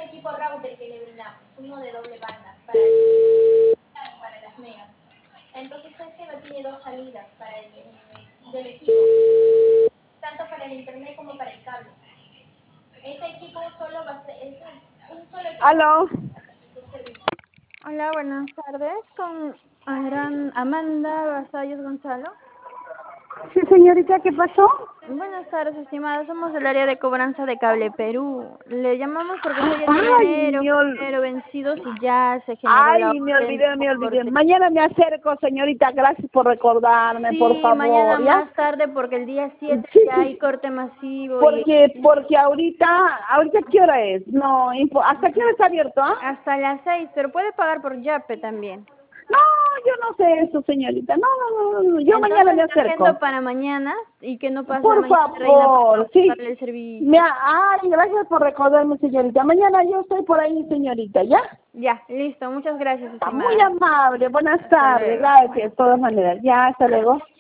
equipo router que le brindamos, uno de doble banda, para las megas. Entonces este no tiene dos salidas para del equipo, tanto para el internet como para el cable. Este equipo solo va a ser, es un solo equipo. ¿Aló? Hola, buenas tardes. Con Amanda Vasallos Gonzalo. Sí, señorita, ¿qué pasó? Buenas tardes, estimada. Somos del área de cobranza de Cable Perú. Le llamamos porque usted ya tiene Ay, enero vencidos y ya se generó la Ay, me orden olvidé, me por olvidé. corte. Mañana me acerco, señorita. Gracias por recordarme, por Sí, mañana favor, ¿ya? más tarde porque el día 7 Sí, ya hay sí. corte masivo y Porque ahorita ¿qué hora es? No, ¿hasta qué hora está abierto, ah? hasta las 6, pero puede pagar por Yape también. No, yo no sé eso, señorita. No, no, no, no. Yo mañana Entonces me le agendo acerco. para mañana y que no pase Por mañana, Reina, para favor, sí. darle el servicio. Ay, gracias por recordarme, señorita. Mañana yo estoy por ahí, señorita, ¿ya? Ya, listo. Muchas gracias, Muy estimada. amable. Buenas Hasta tardes. luego. Gracias, de todas maneras. Ya, hasta luego.